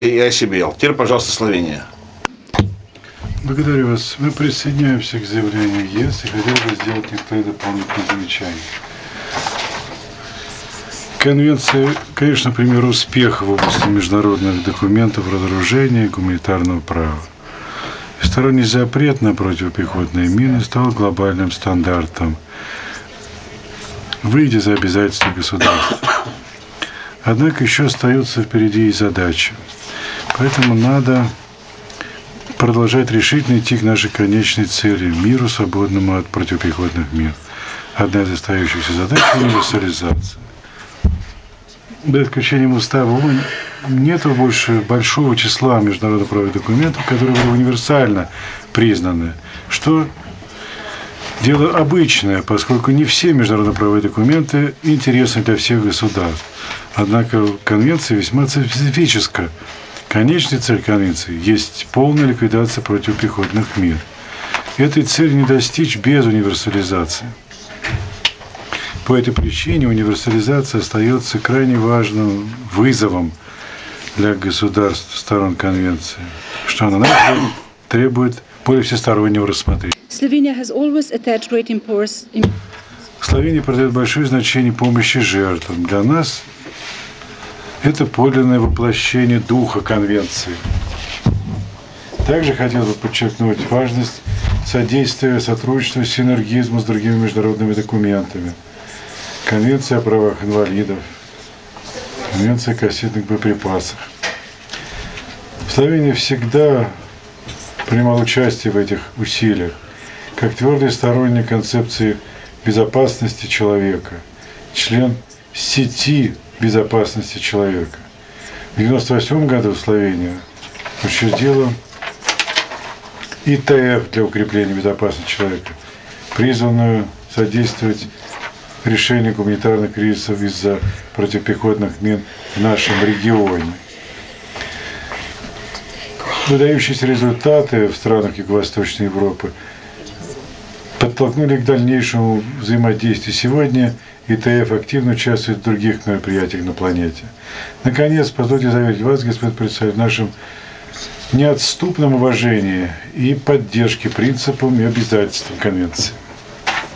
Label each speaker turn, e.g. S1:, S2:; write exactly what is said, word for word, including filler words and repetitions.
S1: И о себе. Теперь, пожалуйста, Словения.
S2: Благодарю вас. Мы присоединяемся к заявлению ЕС и хотел бы сделать некоторые дополнительные замечания. Конвенция, конечно, пример успеха в области международных документов, разоружения и гуманитарного права. Всесторонний запрет на противопехотные мины стал глобальным стандартом, выйдя за обязательства государств. Однако еще остаются впереди и задачи. Поэтому надо продолжать решительно идти к нашей конечной цели – миру, свободному от противопехотных мин. Одна из остающихся задач – универсализация. За исключением устава ООН нет больше большого числа международно-правовых документов, которые были универсально признаны, что дело обычное, поскольку не все международно-правовые документы интересны для всех государств. Однако конвенция весьма специфическая. Конечная цель конвенции есть полная ликвидация противопехотных мин. Этой цели не достичь без универсализации. По этой причине универсализация остается крайне важным вызовом для государств сторон конвенции, что она требует более всестороннего рассмотрения.
S3: Slovenia has always attached great importance.
S2: Словения придает большое значение помощи жертвам. Для нас это подлинное воплощение духа конвенции. Также хотел бы подчеркнуть важность содействия, сотрудничества, синергизма с другими международными документами. Конвенция о правах инвалидов, Конвенция о кассетных боеприпасах. Словения всегда принимал участие в этих усилиях, как твердый сторонник концепции безопасности человека, член сети безопасности человека. В девяносто восьмом году Словения учредила И Т Ф для укрепления безопасности человека, призванную содействовать решению гуманитарных кризисов из-за противопехотных мин в нашем регионе. Выдающиеся результаты в странах Юго-Восточной Европы подтолкнули к дальнейшему взаимодействию. Сегодня И Т Ф активно участвует в других мероприятиях на планете. Наконец, позвольте заверить вас, господин председатель, в нашем неотступном уважении и поддержке принципам и обязательствам Конвенции.